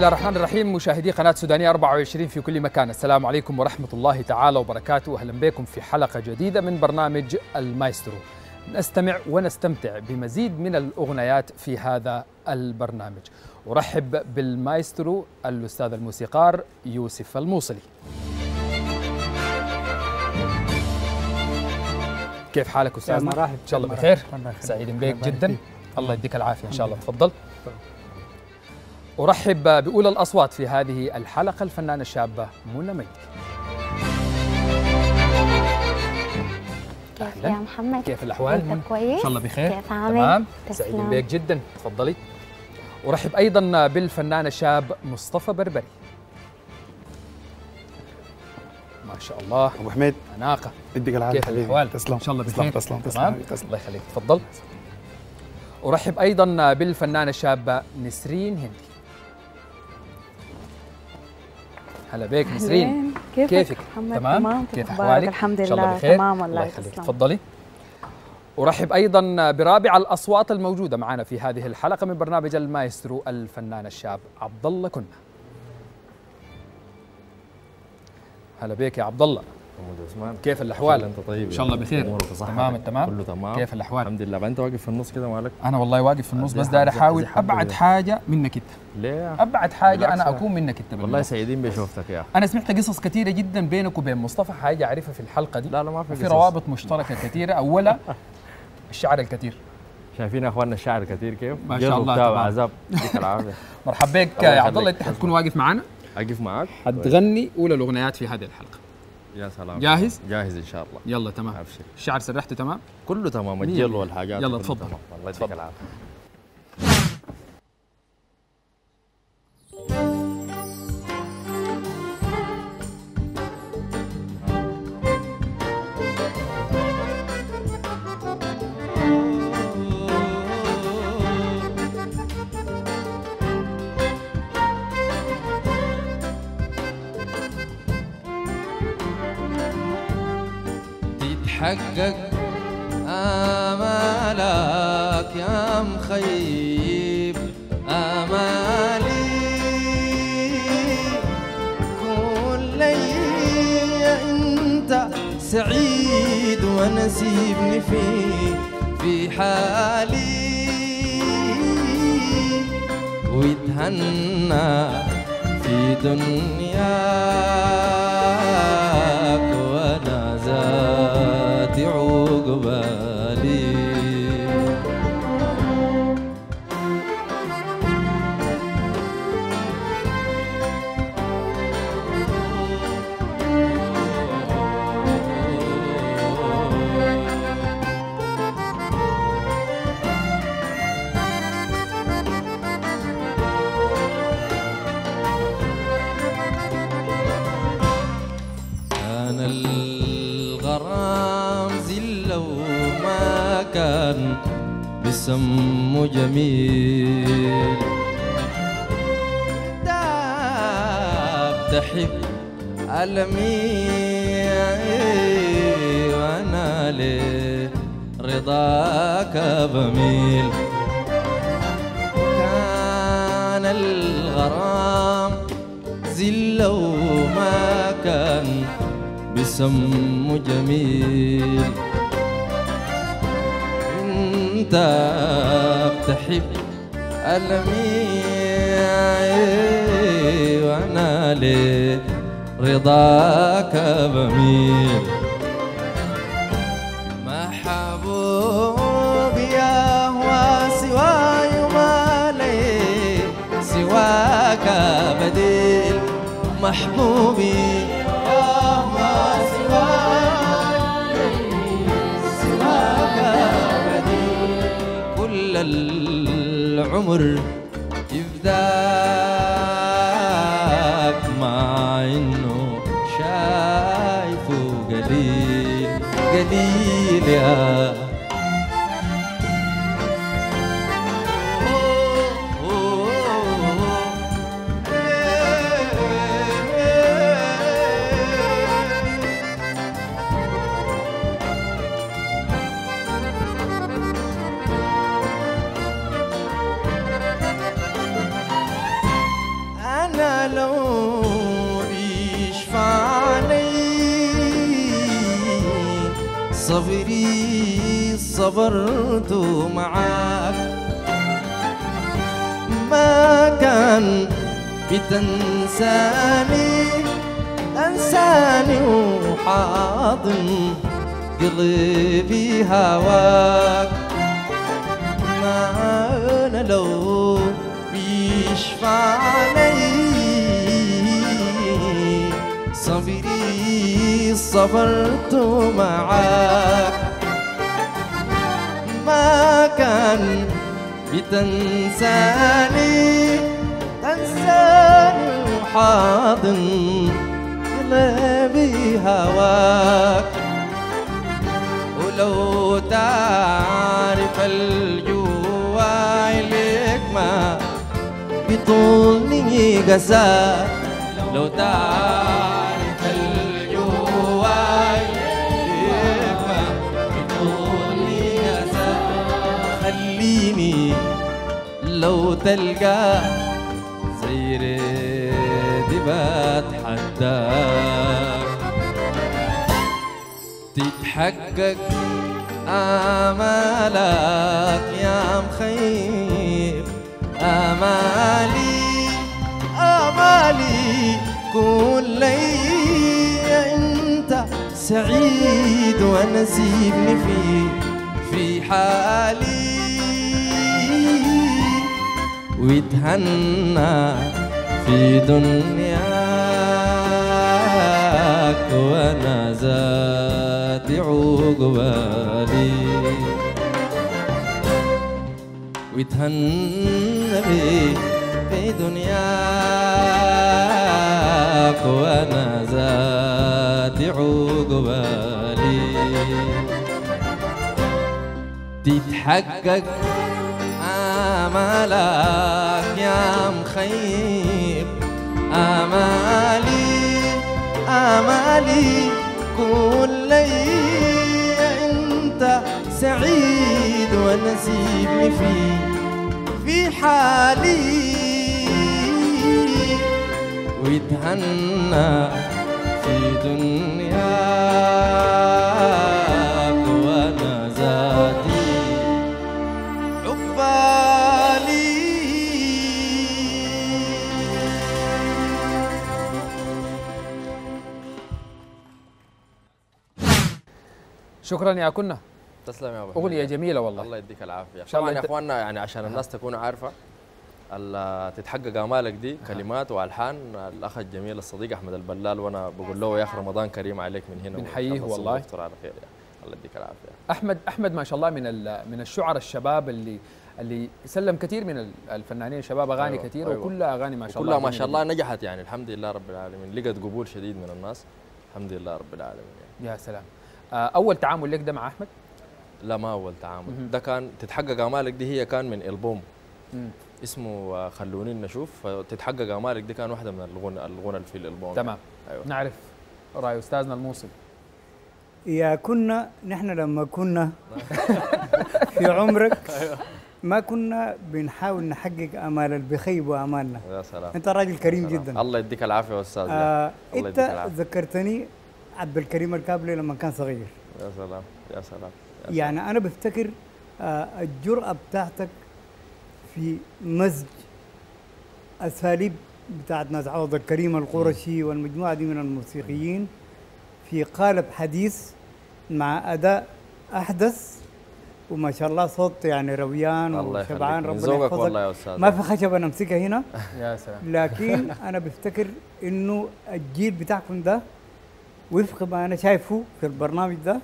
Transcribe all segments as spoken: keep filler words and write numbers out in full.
الله الرحمن الرحيم. مشاهدي قناة سودانية أربعة وعشرين في كل مكان، السلام عليكم ورحمة الله تعالى وبركاته. أهلا بكم في حلقة جديدة من برنامج المايسترو. نستمع ونستمتع بمزيد من الأغنيات في هذا البرنامج. أرحب بالمايسترو الأستاذ الموسيقار يوسف الموصلي. كيف حالك أستاذنا؟ مرحبا. إن شاء الله بخير، سعيد بك جدا، الله يديك العافية إن شاء الله. تفضل. أرحب بأولى الأصوات في هذه الحلقة الفنانة الشابة منى مجدي. كيف يا محمد؟ كيف الأحوال؟ أنت كويس؟ إن شاء الله بخير. كيف عامل؟ تمام، تسلم. سعيد بك جدا، تفضلي. أرحب أيضا بالفنان الشاب مصطفى بربري. ما شاء الله ابو حميد، أناقة. يديك العافيه. كيف الأحوال؟ تسلم. إن شاء الله بخير. تسلم تسلم تمام، تسلم. الله يخليك، تفضل. أرحب أيضا بالفنانة الشابة نسرين هندي. هلا بك نسرين. كيفك؟ كيفك؟ محمد؟ تمام؟ تمام. كيف أخبارك؟ أحوالك؟ الحمد إن شاء الله لله بخير. تمام والله الله يخليك، تسلم. تفضلي. أرحب أيضا برابع الأصوات الموجودة معنا في هذه الحلقة من برنامج المايسترو، الفنان الشاب عبد الله كنا. هلا بك يا عبد الله. محمد عثمان، كيف الأحوال؟ انت طيب؟ إن شاء الله بخير. امورك صح؟ تمام التمام. كله تمام. كيف الأحوال؟ الحمد لله. انت واقف في النص كده مالك؟ أنا والله واقف في النص، بس زحمة- داير أحاول زحمة أبعد كده. حاجة منك أنت. ليه؟ أبعد حاجة بالعكس أنا يا. أكون منك أنت. والله بالله. سعيدين بشوفتك يا اخي. أنا سمعت قصص كثيرة جدا بينك وبين مصطفى، حاجة أعرفها في الحلقة دي. لا لا ما في في قصص. روابط مشتركة كثيرة. أولا الشعر الكثير. شايفين يا اخواننا الشعر كثير كيف؟ ما شاء الله، تمام. تمام. عذاب يديك العافيه. مرحبا بك الله يا عبد الله. يخليك. أنت حتكون واقف معنا، اقف معاك؟ حتغني أولى الأغنيات في هذه الحلقة. يا سلام. جاهز؟ جاهز ان شاء الله. يلا تمام. ابشر. الشعر سرحته تمام؟ كله تمام، مية الجل مية. والحاجات يلا كله تفضل. تمام. الله يديك تفضل. العافيه. تتحقق آمالك يا مخيب آمالي كل أنت سعيد ونسيبني في في حالي ويتهنى في دنياك وانا ذاتي عقبالي. كان الغرام زلة وما كان بسمه جميل داب تحب ألمي وأنا لرضاك بميل. كان الغرام زلة وما كان بسمه جميل انت بتحب ألمي وانا لرضاك بميل. محبوب يا هو سواي ما لي سواك بديل. محبوبي العمر يفداك مع انه شايفه قليل قليل يا صبري صبرت معاك ما كان بتنساني أنساني وحاضن قلبي هواك ما أنا لو بيشفع لي صبري صبرت معاك ما كان بتنساني تنساني وحاضن قلبي هواك ولو تعرف الجواي لك ما بطولني قساك لو تعرف الجواي لك ما بطولني قساك خليني لو تلقى زي ريدي بتحداك تتحقق آمالك يا مخيب آمالي آمالي كل أنت سعيد ونسيبني في في حالي ويتهنى في دنياك وانا ذاتي عقبالي ويتهنى بي في دنياك وانا ذاتي عقبالي تتحقق آمالك يا مخيب آمالي آمالي كل أنت سعيد ونسيبني في في حالي ويتهنى في دنياك وانا ذاتي عقبالي. شكرا يا كنا. تسلم يا ابو اغنيه جميله والله. الله يديك العافيه. شاء الله طبعا يا انت... اخواننا يعني عشان الناس تكون عارفه تتحقق امالك دي كلمات والحان الاخ الجميل الصديق احمد البلال، وانا بقول له يا اخي رمضان كريم عليك من هنا بنحييه والله. على خير يعني. الله يديك العافيه. احمد احمد ما شاء الله من من الشعراء الشباب اللي اللي سلم كثير من الفنانين الشباب اغاني أيوة كثير. أيوة. وكلها اغاني ما شاء الله كلها ما شاء الله نجحت يعني الحمد لله رب العالمين، لقت قبول شديد من الناس الحمد لله رب العالمين يعني. يا سلام. اول تعامل لك ده مع احمد؟ لا ما اول تعامل، ده كان تتحقق امالك دي هي كان من البوم مم. اسمه خلوني نشوف، فتتحقق امالك دي كان واحده من الغنى الغنى اللي في الالبوم. تمام. أيوة. نعرف راي استاذنا الموصل. يا كنا نحن لما كنا في عمرك ما كنا بنحاول نحقق امال اللي بيخيبوا امالنا. يا سلام. انت راجل كريم جدا. الله يديك العافيه يا استاذ. آه انت ذكرتني عبد الكريم الكابلي لما كان صغير. يا سلام يا سلام, يا سلام. يعني انا بفتكر آه الجرأة بتاعتك في مزج اساليب بتاعت ناس عوض الكريم القرشي والمجموعه دي من الموسيقيين في قالب حديث مع اداء احدث، وما شاء الله صوت يعني رويان وشبعان ربنا يحفظك. والله يا استاذ ما في خشبه نمسكها هنا. يا سلام. لكن انا بفتكر انه الجيل بتاعكم ده وفق ما انا شايفه في البرنامج ده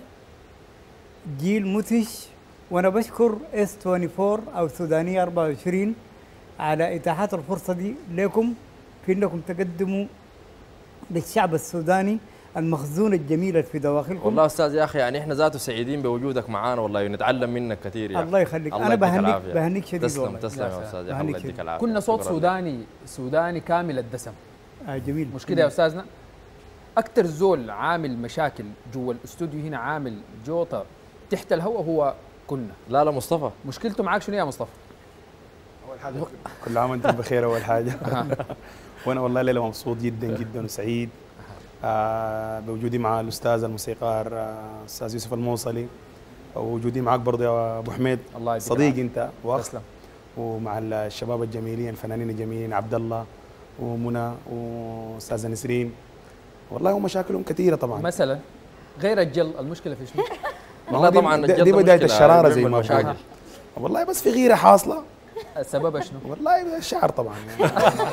جيل مدهش، وانا بشكر اس أربعة وعشرين او سودانيه أربعة وعشرين على اتاحات الفرصه دي لكم في انكم تقدموا للشعب السوداني المخزون الجميل في دواخلكم. والله استاذ يا اخي يعني احنا ذاته سعيدين بوجودك معانا والله، ونتعلم منك كثير يا الله يخليك. انا بهنيك بهنيك شديد تسلم والله. تسلم يا استاذ يا الله يديك العافيه. كنا صوت سوداني سوداني كامل الدسم. آه جميل. مش كده يا استاذنا؟ اكثر زول عامل مشاكل جوا الاستوديو هنا، عامل جوطه تحت الهواء هو كنا. لا لا مصطفى مشكلته معاك شنو يا مصطفى؟ اول حاجه كل عام وانتم بخير. اول حاجه وانا والله الليله مبسوط جدا جدا وسعيد آه بوجودي مع الاستاذ الموسيقار آه، استاذ يوسف الموصلي، ووجودي معك برضه يا ابو حميد، الله يديك صديق العافية. انت واخ، تسلم. ومع الشباب الجميلين الفنانين الجميلين عبد الله ومنى واستاذه نسرين. والله هم مشاكلهم كثيره طبعا. مثلا غير الجل المشكله في شنو؟ ما هو والله دي- طبعا دي, الجد دي بدايه مشكلة، الشراره زي بيعمل ما مشاكل. بقول. والله بس في غيره حاصله. السبب شنو؟ والله الشعر طبعا يعني.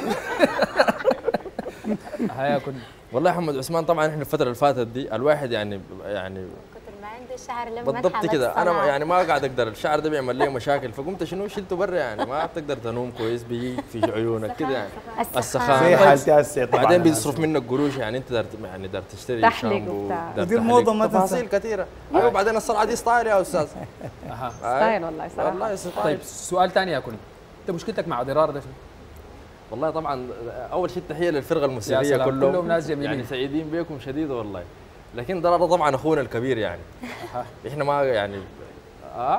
هيا كن والله يا محمد عثمان طبعا احنا الفتره اللي فاتت دي الواحد يعني يعني كتر ما عنده شعر لما بالضبط كده انا يعني ما قاعد اقدر، الشعر ده بيعمل لي مشاكل، فقمت شنو شلته برا يعني ما بتقدر تنوم كويس، بيجي في عيونك كده يعني السخان. زي طيب، حالتي هسه طبعا. بعدين بيصرف منك قروش يعني انت دار يعني دار تشتري تحليق شامبو، وبتاع. دار ودي تحليق. الموضة ما تنسى. تفاصيل كثيره. ايوه بعدين الصلعه دي ستايل يا استاذ. اها ستايل والله صراحه. والله ستايل. طيب سؤال ثاني يا كن، انت مشكلتك مع ضرار ده شنو؟ والله طبعا اول شيء تحيه للفرقه يا الموسيقيه سلام، كلهم كلهم ناس جميلين. يعني سعيدين بكم شديد والله، لكن ضرر طبعا اخونا الكبير يعني احنا ما يعني اه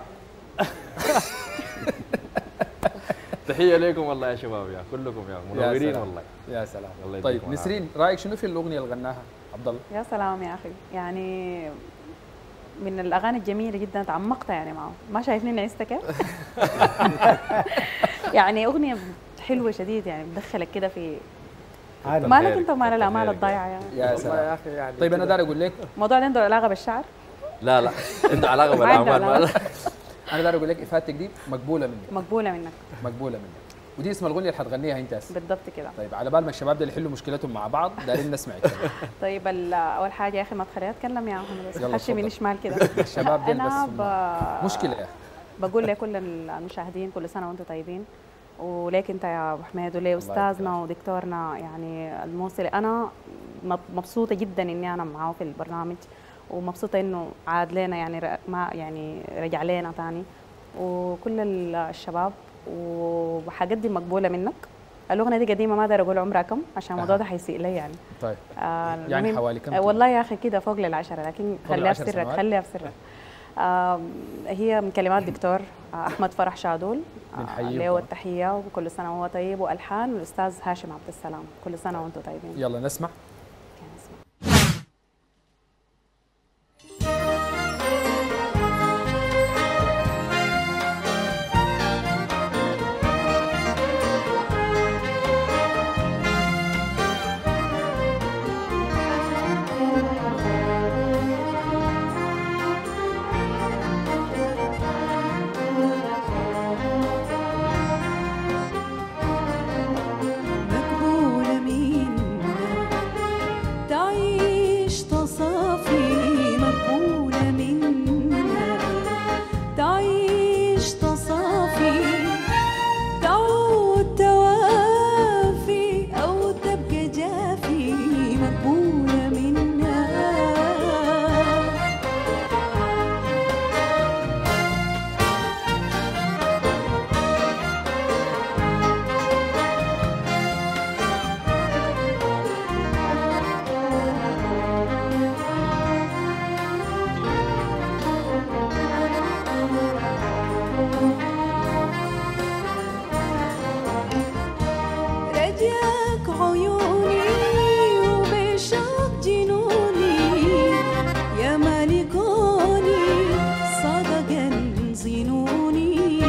تحيه لكم والله يا شباب يا كلكم يا منورين سلام. والله. يا سلام. الله طيب يديكم نسرين رايك شنو في الاغنيه اللي غناها عبد الله؟ يا سلام يا اخي، يعني من الاغاني الجميله جدا، تعمقت يعني معه، ما شايفني عشت كيف؟ يعني اغنيه حلوه شديد يعني بتدخلك كده في عالم. مالك انت ومال الاعمال خيرك الضايعه يعني. يا والله سلام. يا اخي يعني طيب انا كده. داير اقول لك، الموضوع ده عنده علاقه بالشعر؟ لا لا عنده علاقه ما عنده بالاعمال علاقة. ما- انا داير اقول لك افادتك دي مقبوله منك، مقبوله منك مقبوله منك، ودي اسم الاغنيه اللي حتغنيها انت هسه. بالضبط كده. طيب على بال ما الشباب ده اللي يحلوا مشكلتهم مع بعض دايرين نسمع الكلام. طيب ال- اول حاجه يا اخي ما تخليها اتكلم يا محمد، بس يلا خشي من اتفضل. شمال كده. الشباب دول انا بس ب... مشكله يا اخي. بقول لكل المشاهدين كل سنه وانتم طيبين، وليك انت يا ابو حميد ولي يديك استاذنا ودكتورنا يعني الموصلي. انا مب- مبسوطه جدا اني انا معاه في البرنامج، ومبسوطه انه عاد لنا يعني ر- ما يعني رجع لنا ثاني، وكل ال- الشباب، وحقدم مقبوله منك. الاغنيه دي قديمه ما اقدر اقول عمرها كم عشان الموضوع أها. ده حيسيء لي يعني. طيب آه يعني المهم- حوالي كم آه والله يا اخي كده فوق للعشره، لكن فوق خليها العشر في سرك، سنوات؟ خليها في سرك. آه هي من كلمات دكتور آه احمد فرح شادول، بنحييه له طبعاً. التحيه وكل سنه وهو طيب، والحان الاستاذ هاشم عبد السلام. كل سنه وانتم طيبين. يلا نسمع. كان اسمه. مقبولة منا تعيش تصافي، مقبولة منا تعيش تصافي، تعود توافي أو تبقى جافي، مقبولة منا. رجاك عيوني وبشوق جنوني، يا مالكوني صدقا زنوني.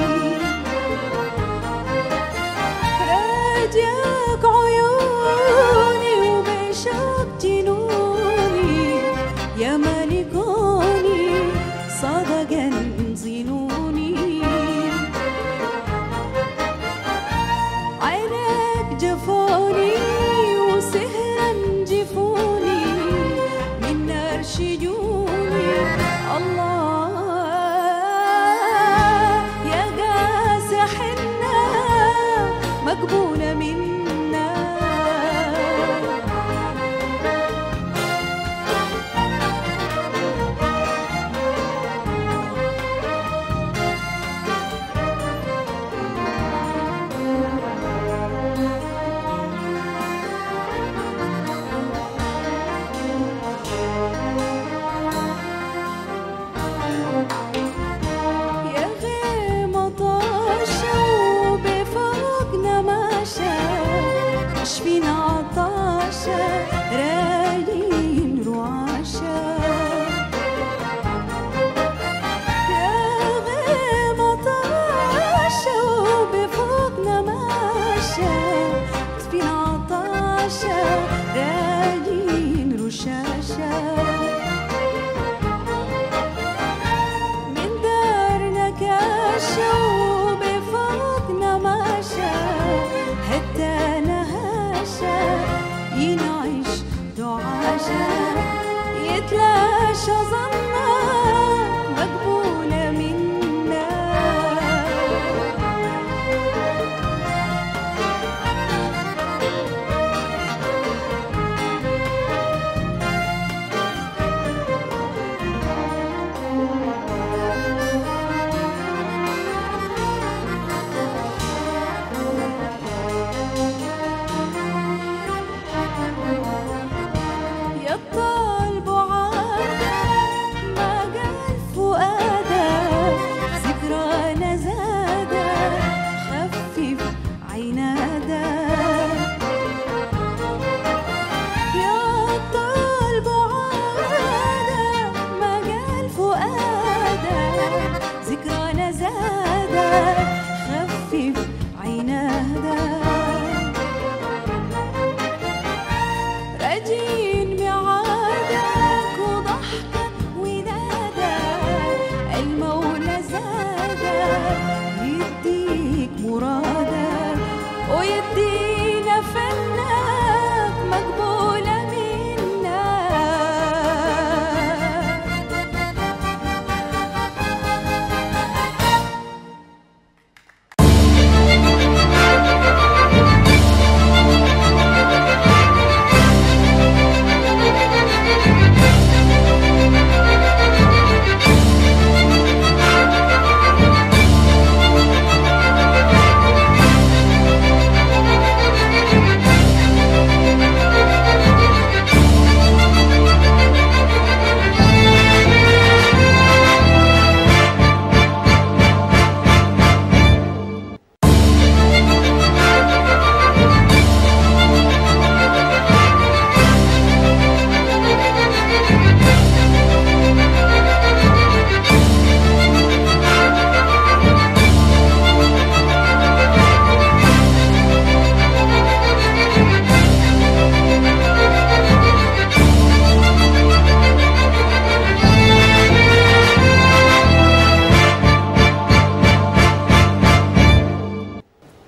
رجاك عيوني وبشوق جنوني، يا مالكوني صدقا زنوني.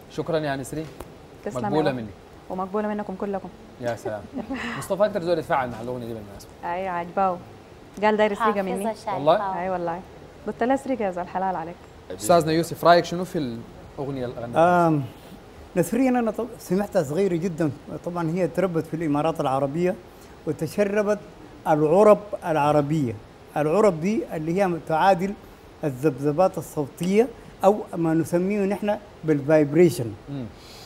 شكرا يا نسرين، تسلم يا مقبوله رب. مني. ومقبوله منكم كلكم. يا سلام. مصطفى اكثر زول يتفاعل مع الاغنيه دي بالمناسبه. اي عجباو، قال داير يسرقها مني. حافظة شايفة. والله؟ اي والله، قلت له اسرق يا زول الحلال عليك. استاذنا يوسف، رايك شنو في الاغنيه اللي غنتها؟ آم، نسرين أنا طب- سمعتها صغيرة جدا، طبعا هي تربت في الإمارات العربية وتشربت العرب العربية. العرب دي اللي هي تعادل الذبذبات الصوتية أو ما نسميه نحن بالفايبريشن. مم.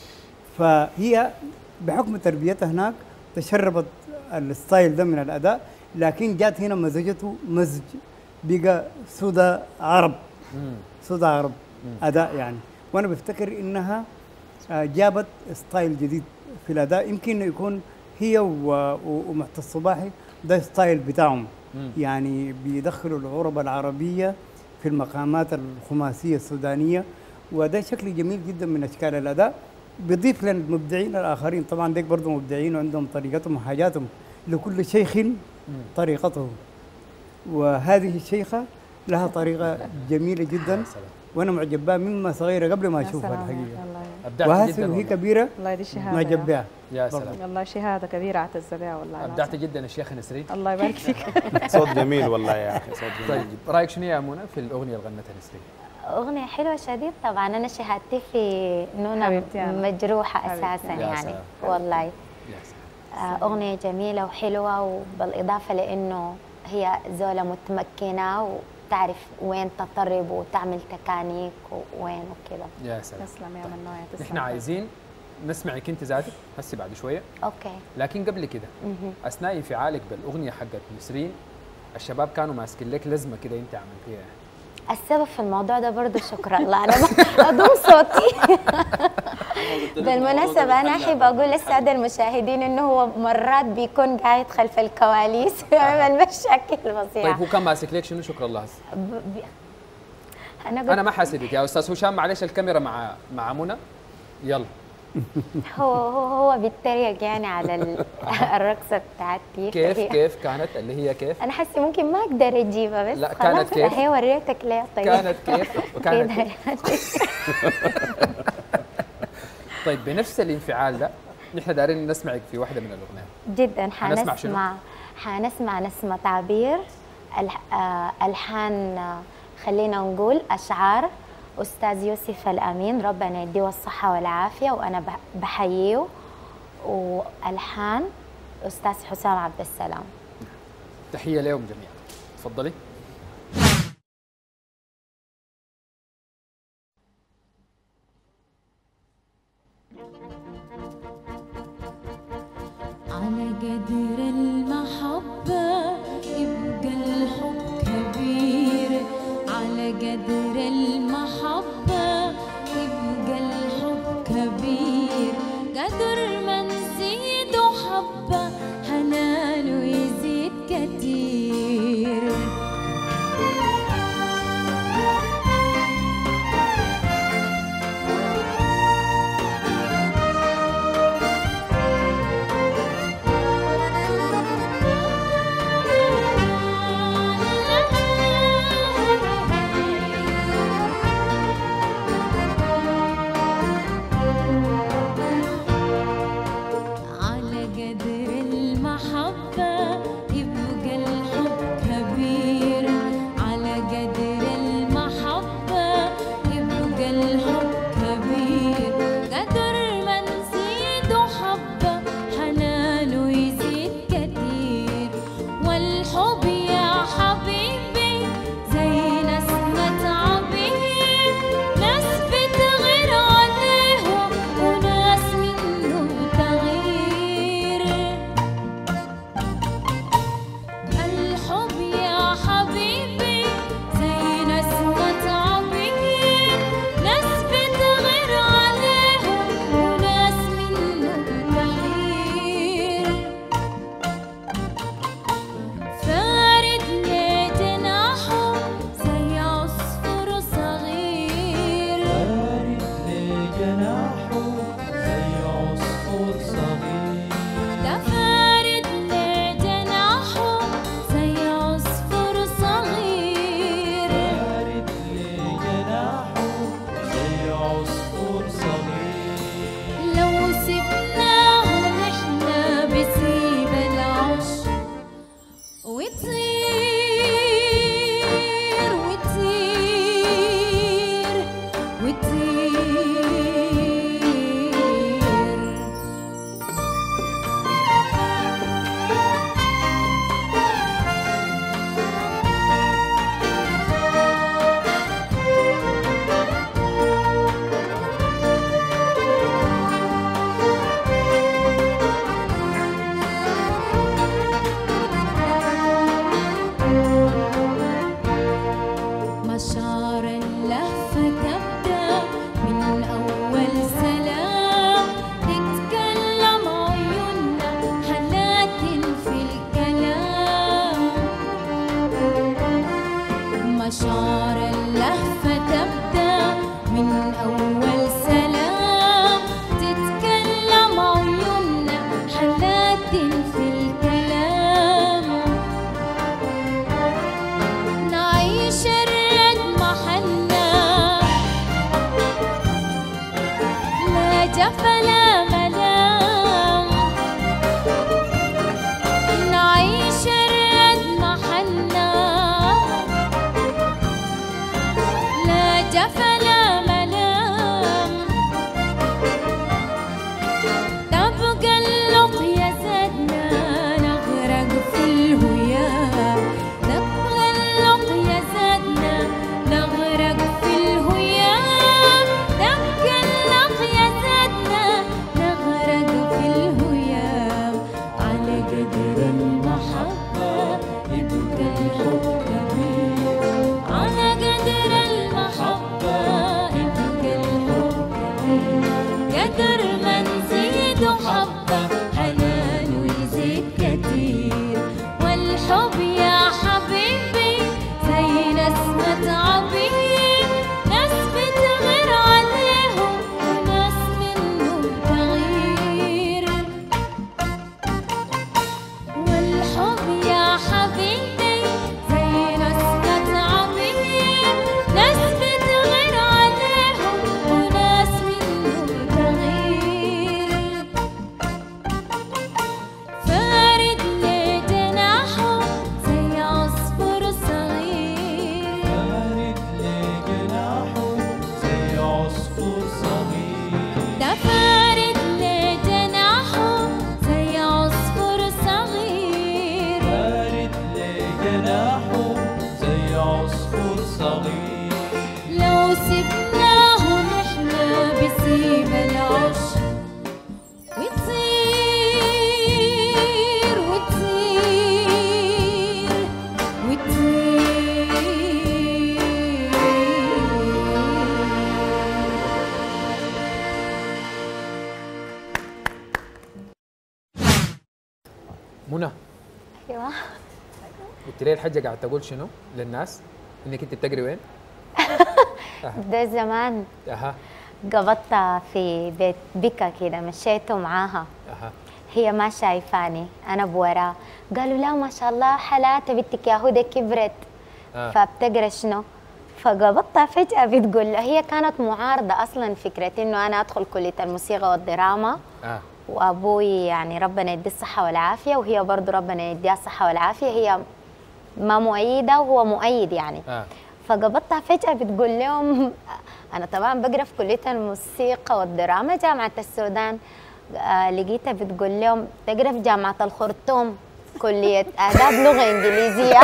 فهي بحكم تربيتها هناك تشربت الستايل ده من الأداء، لكن جات هنا مزجته مزج بقى سودا عرب. مم. سودا عرب أداء يعني. وأنا بفتكر إنها آه، جابت ستايل جديد في الأداء، يمكن يكون هي و- و- ومعتص الصباحي ده ستايل بتاعهم. مم. يعني بيدخلوا العرب العربية في المقامات الخماسية السودانية، وده شكل جميل جدا من أشكال الأداء. بيضيف للمبدعين الآخرين، طبعا ديك برضه مبدعين وعندهم طريقتهم وحاجاتهم، لكل شيخ طريقته. وهذه الشيخة لها طريقة جميلة جدا، وانا معجب بها مما صغيره قبل ما يا اشوفها سلام، الحقيقه. والله ابدعت وهسه جدا وهي والله. كبيره والله دي شهاده. معجب يا- بها. يا سلام، والله شهاده كبيره اعتز بها والله. ابدعت لازم. جدا الشيخ نسرين. الله يبارك فيك. صوت جميل والله يا اخي، صوت جميل. طيب رايك شنو يا منى في الاغنيه اللي غنتها نسرين؟ أغنية حلوة شديد طبعا. أنا شهادتي في نونا حبيبتي أنا. مجروحة حبيبتي. أساسا يا يعني سلام. والله. يا سلام. آه، أغنية جميلة وحلوة، وبالإضافة لأنه هي زولة متمكنة وتعرف وين تطرب وتعمل تكانيك ووين وكذا. يا سلام. تسلم يا منوع، تسلم. نحن عايزين نسمعك انت ذاتك هسه بعد شويه، أوكي. لكن قبل كده مهم. اثناء انفعالك بالاغنيه حقت نسرين الشباب كانوا ماسكين لك لزمه كده انت عملتيها. السبب في الموضوع ده برضو شكرا الله، أنا أضم صوتي. بالمناسبة أنا أحب أقول للسادة المشاهدين إنه هو مرات بيكون قاعد خلف الكواليس ويعمل مشاكل طيب فظيعة. هو كان ماسك لك شنو؟ شكرا الله هسه. ب- ب- أنا انا قلت ما حاسدك يا استاذ هشام، معلش الكاميرا مع مع منى. يلا. هو هو هو بيتريق يعني على ال- الرقصة بتاعتي. كيف فهي- كيف كانت اللي هي كيف؟ أنا حاسة ممكن ما أقدر أجيبها، بس لا، خلاص كانت كيف؟ هي وريتك ليه طيب. كانت كيف؟ كانت كده كيف؟ يعني. طيب بنفس الانفعال ده نحن دايرين نسمعك في واحده من الاغنيات. جدا حنسمع شنو؟ حنسمع حنسمع نسمة تعبير، الح- آه، ألحان، آه، خلينا نقول أشعار أستاذ يوسف الأمين، ربنا يديه الصحة والعافية وأنا بح- بحييه، وألحان أستاذ حسام عبد السلام. تحيه لهم جميعا. تفضلي. على قدر المحبة يبقى الحب كبير، على قدر المحبة يبقى الحب كبير، قدر ما نزيد حبة حنانه يزيد كتير. جفا لا ملام نعيش الرد محلنا لا جفا لا ملام تبقى اللقيا زادنا نغرق في الهيام تبقى اللقيا زادنا نغرق في الهيام تبقى اللقيا زادنا نغرق في الهيام على قدر المحبة يبقى الحب كبير على قدر المحبة يبقى الحب كبير قدر ما نزيد حبة حنان ويزيد كتير والحب يا حبيبي زي نسمة عبير ناس بتغير عليهم وناس منهم تغيير والحب يا حبيبي زي نسمة عبير ناس بتغير عليهم وناس منهم تغيير فارد لي جناحه زي عصفور صغير فارد لي جناحه زي عصفور صغير ده فارد لي جناحه زي عصفور صغير فارد لي جناحه زي عصفور صغير لو سبناه نحنا بسيب العش وتطير وتطير وتطير منى، ايوه قلت لي الحاجه قاعد تقول شنو للناس؟ انك انت بتجري وين؟ ده زمان اها قبضتها في بيت بكا كده مشيته معاها اها هي ما شايفاني انا بوراه قالوا لا ما شاء الله حلاته بنتك يا هدى كبرت آه. فبتقرا شنو فقبضتها فجأة بتقول له هي كانت معارضة أصلا فكرة إنه أنا أدخل كلية الموسيقى والدراما اه وأبوي يعني ربنا يديه الصحة والعافية وهي برضو ربنا يديها الصحة والعافية هي ما مؤيدة وهو مؤيد يعني اه فقبضتها فجأة بتقول لهم أنا طبعا بقرا في كلية الموسيقى والدراما جامعة السودان آه لقيتها بتقول لهم تقرا في جامعة الخرطوم كلية آداب لغة إنجليزية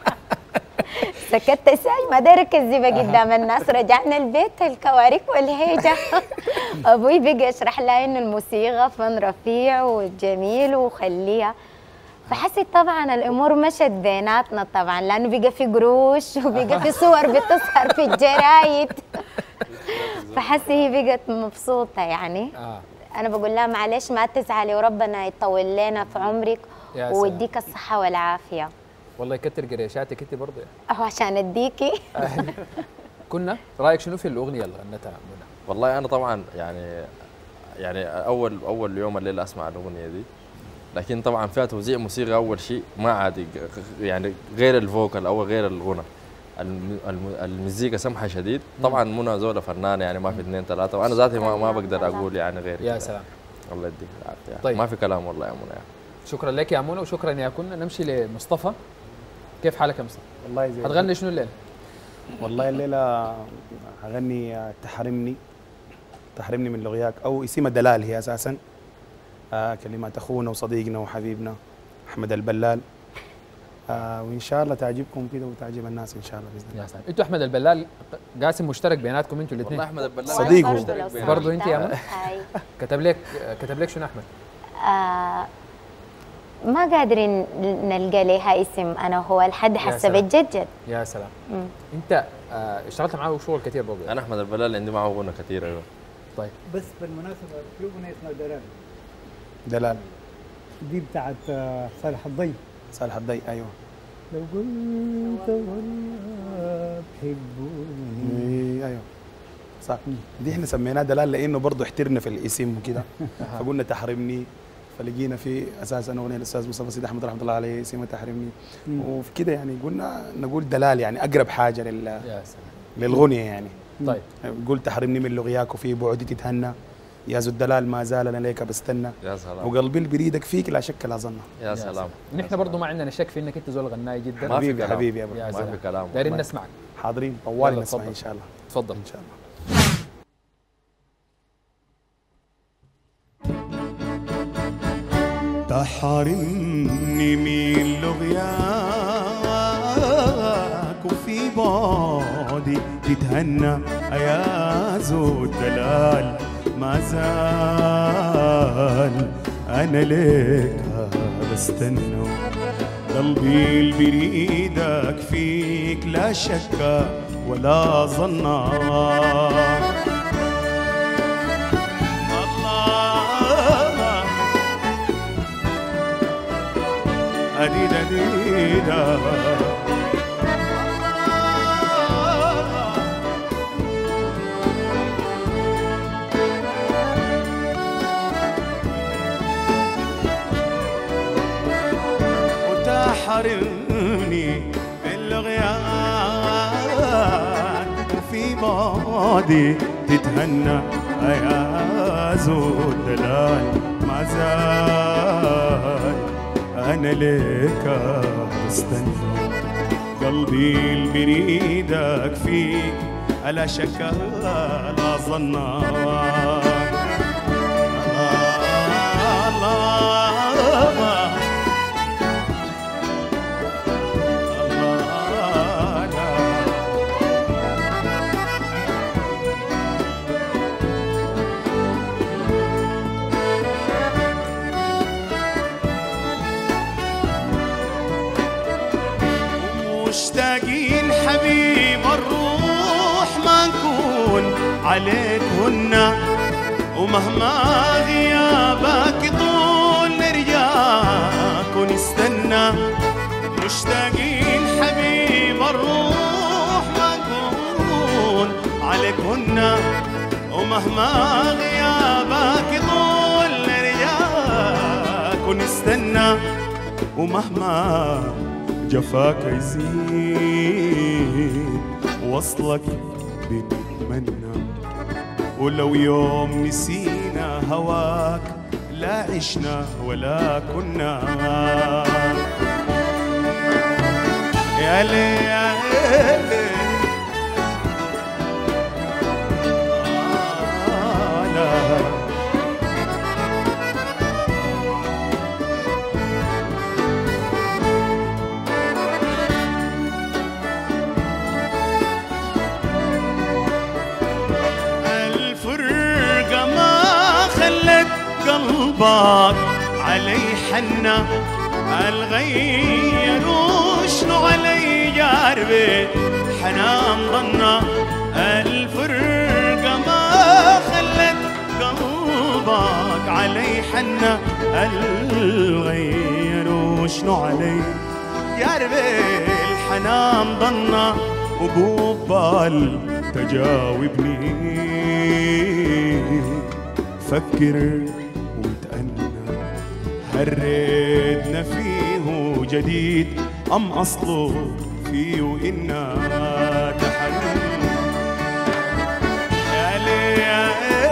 سكت ساي ما داير كذبة قدام الناس رجعنا البيت الكوارث والهيجة أبوي بقى يشرح لها إنه الموسيقى فن رفيع وجميل وخليها فحسيت طبعا الامور مشت بيناتنا طبعا لانه بقى في قروش وبقى في صور بتظهر في الجرايد فحسي هي بقت مبسوطه يعني اه انا بقول لها معلش ما تزعلي وربنا يطول لنا في عمرك يا سلام. ويديك الصحه والعافيه والله يكتر قريشاتك انت برضه يعني. اهو عشان اديكي كنا رايك شنو في الاغنيه اللي غنتها منى؟ والله انا طبعا يعني يعني اول اول يوم الليله اسمع الاغنيه دي، لكن طبعا فيها توزيع موسيقى اول شيء ما عادي يعني غير الفوكال او غير الغنى. الم- الم- المزيكا سمحه شديد. طبعا منى زوله فنانه يعني ما في اثنين ثلاثه، وانا ذاتي ما, ما بقدر اقول يعني غير يا كده. سلام. الله يديك العافيه يعني. طيب. ما في كلام والله يا منى يعني. شكرا لك يا منى وشكرا يا كنا. نمشي لمصطفى. كيف حالك يا مصطفى؟ والله زي هتغني شنو الليله؟ والله الليله هغني تحرمني تحرمني من لغياك او اسم الدلال هي اساسا آه كلمات اخونا وصديقنا وحبيبنا احمد البلال آه وان شاء الله تعجبكم كده وتعجب الناس ان شاء الله باذن الله. يا سلام. انتوا احمد البلال قاسم مشترك بيناتكم انتوا والله الاثنين. احمد البلال صديقه. مشترك بيننا. برضو انت يا منى؟ هاي. كتب لك كتب لك شنو احمد؟ آه ما قادرين نلقى لها اسم انا وهو لحد حسب سلام. الجد يا سلام. مم. انت آه اشتغلت معاه شغل كثير برضه. انا احمد البلال عندي معه غنى كثير. ايوه طيب بس بالمناسبه في اغنيه اسمها دلال دلال دي بتاعت آه، صالح الضي صالح الضي ايوه. لو قلت والله بحبوني إيه، ايوه صح. دي احنا سميناها دلال لانه برضه احترنا في الاسم وكده فقلنا تحرمني فلقينا في اساسا اغنيه الاستاذ مصطفى سيدي احمد رحمه الله عليه اسمها تحرمني وفي كده يعني قلنا نقول دلال يعني اقرب حاجه لل يا سلام. للغنيه يعني. طيب قلت تحرمني من لغياك وفي بعدي تتهنى يا ذو الدلال ما زال انا ليك بستنى، يا سلام، وقلبي اللي بريدك فيك لا شك لا ظن. يا سلام. نحن برضه ما عندنا شك في انك انت زول غناي جدا. ما في حبيبي كلام. حبيبي يا ابو يا ما زلمة. في كلام. دايرين نسمعك. حاضرين طوالي يلا نسمع تفضل. ان شاء الله. تفضل. ان شاء الله. تحرمني من لغياك وفي بعدي تتهنى يا ذو الدلال، ما زال انا ليك بستنى، قلبي اللي بريدك فيك لا شك ولا ظن. أديدا أديدا وتحرمني بالغيان وفي بعدي تتهنى يا ذو الدلال، ما زال أنا ليك بستنى، قلبي اللي بريدك فيك لا شك لا ظن. مشتاقين حبيب الروح ما نكون عليك هنا، ومهما غيابك يطول نرجاك ونستنى. مشتاقين حبيب الروح ما نكون عليك هنا، ومهما غيابك يطول نرجاك ونستنى. ومهما جفاك يزيد وصلك بنتمنى، ولو يوم نسينا هواك لا عشنا ولا كنا. يا ليل يا ليل قلبك علي حنا، الغير وشنو علي جاربي حنان ضنا. الفرقة ما خلت قلبك علي حنا، الغير وشنو علي جاربي الحنان ضنا. وقبال تجاوبني فكر وتأنى، هالريدنا فيه جديد أم أصله فيه إنا تحنن. يا ليل يا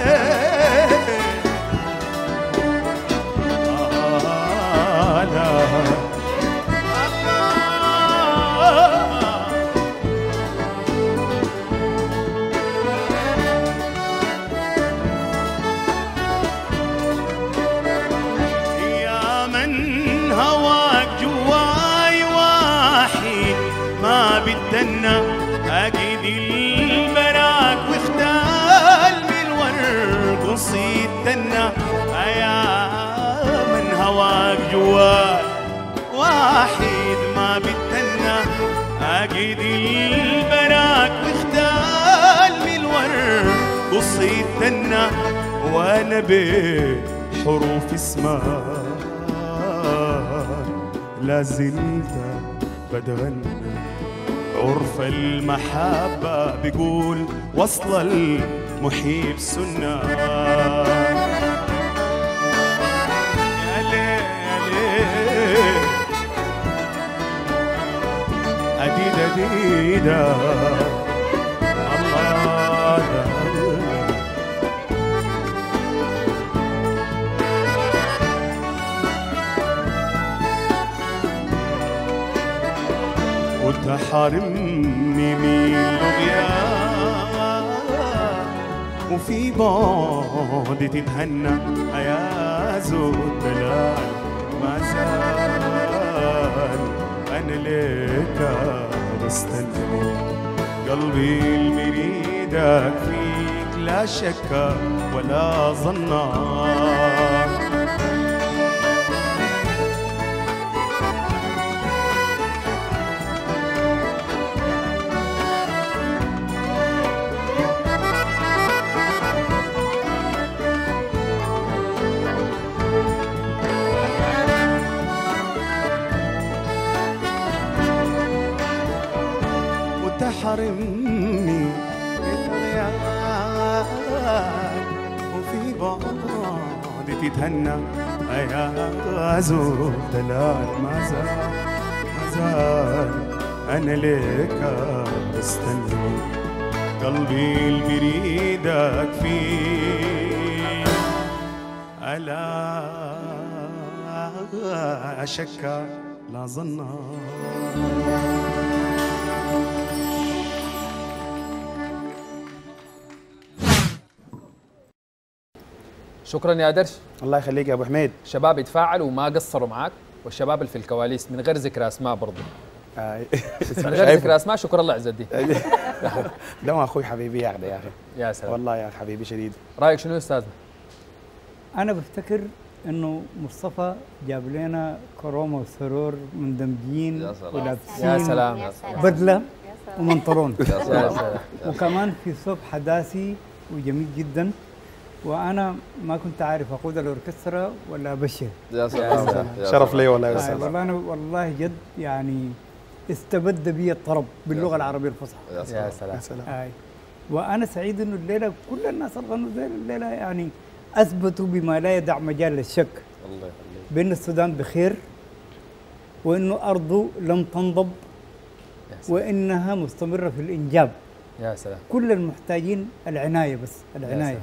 بدنا أجد البراك واختال من الورد وصيد دنا. يا من هواك جواي واحد ما بدنا، أجد البراك واختال من الورد وصيد دنا. وأنا بحروف اسمها لا زلت بتغنى، عرف المحبة بيقول وصل المحيب سنة. يا ليل يا ليل أديدا أديدا الله وتحرمني من لقياك وفي بعد تتهنى يا زود دلال ما زال أنا ليك بستنى قلبي المريدك فيك لا شك ولا ظنك وتحرمني الغياب وفي بعض تتهنى يا زود دلال ما زال ما زال أنا ليك بستنى قلبي المريدك فيه ألا أشك لا ظنك. شكرا يا درش. الله يخليك يا ابو حميد. الشباب يتفاعلوا وما قصروا معاك، والشباب اللي في الكواليس من غير ذكر اسماء برضه. آه. من غير ذكر اسماء. شكرا الله عز الدين. ده ما اخوي حبيبي يا اخي يا اخي. يا سلام والله يا حبيبي شديد. رايك شنو يا استاذنا؟ انا بفتكر انه مصطفى جاب لنا كرومه وسرور مندمجين ولابسين يا سلام بدله ومنطلون يا سلام. وكمان في صوب حداثي وجميل جدا، وانا ما كنت عارف اقود الاوركسترا ولا ابشر. يا سلام شرف لي والله يا آه استاذ. والله انا والله جد يعني استبد بي الطرب باللغه العربيه الفصحى. يا سلام يا سلام. آه. وانا سعيد انه الليله كل الناس اللي غنوا زي الليله يعني اثبتوا بما لا يدع مجال للشك الله يخليك بان السودان بخير، وانه ارضه لم تنضب، وانها مستمره في الانجاب. يا سلام. كل المحتاجين العنايه، بس العنايه.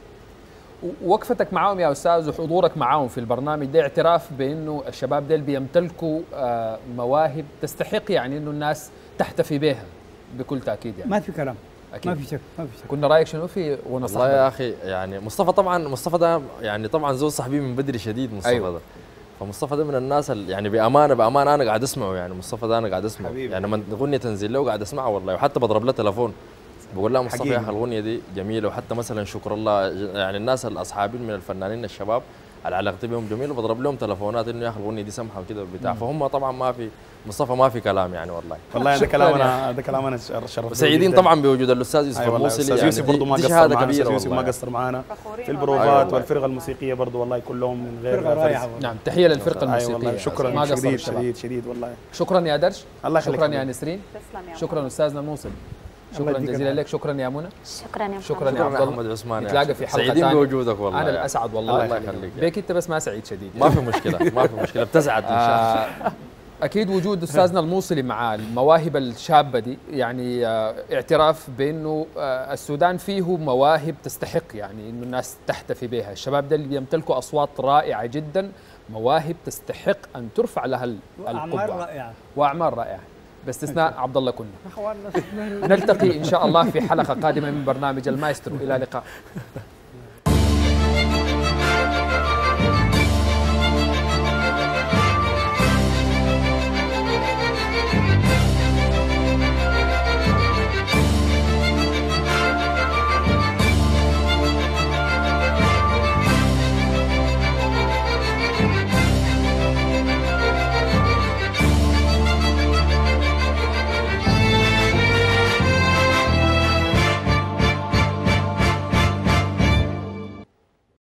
وقفتك معاهم يا استاذ وحضورك معاهم في البرنامج ده اعتراف بانه الشباب ديل بيمتلكوا مواهب تستحق يعني انه الناس تحتفي بها بكل تاكيد يعني. ما في كلام. أكيد. ما في شك ما في شك. كنا رايك شنو في وانا والله يا اخي يعني مصطفى طبعا مصطفى ده يعني طبعا زول صاحبي من بدري شديد مصطفى أيوه. ده فمصطفى ده من الناس اللي يعني بامانه بامانه انا قاعد اسمعه يعني مصطفى ده انا قاعد اسمعه حبيبي. يعني لما اغنيه تنزل له قاعد اسمعها والله وحتى بضرب له تليفون بقول لها مصطفى يا اخي الاغنيه دي جميله وحتى مثلا شكر الله يعني الناس الاصحابين من الفنانين الشباب على علاقتي بهم جميل وبضرب لهم تليفونات انه يا اخي الاغنيه دي سمحه وكذا بتاع فهم طبعا ما في مصطفى ما في كلام يعني والله والله هذا كلام انا هذا كلام انا شرف سعيدين طبعا بوجود الاستاذ يوسف أيوة الموصلي الاستاذ يوسف برضه ما قصر معنا الاستاذ يوسف ما قصر معنا في البروفات والفرقه الموسيقيه برضه والله كلهم من غير فرقه رائعه. نعم تحيه للفرقه الموسيقيه. أيوة والله شكرا ما شديد شديد شديد والله. شكرا يا درش. الله يخليك. شكرا يا نسرين. شكرا استاذنا الموصل. شكرا جزيلا لك. شكرا يا منى. شكرا يا شكرا يا عبد محمد عثمان. نتلاقى في حلقه سعيدين بوجودك والله. انا الاسعد والله. الله يخليك. بيك انت بس ما سعيد شديد. ما في مشكله ما في مشكله بتسعد ان شاء الله. اكيد وجود استاذنا الموصلي مع المواهب الشابه دي يعني اعتراف بانه السودان فيه مواهب تستحق يعني انه الناس تحتفي بها. الشباب ده اللي بيمتلكوا اصوات رائعه جدا، مواهب تستحق ان ترفع لها القبعه. واعمال رائعه. واعمال رائعه باستثناء عبد الله كنا. نلتقي ان شاء الله في حلقه قادمه من برنامج المايسترو. الى اللقاء.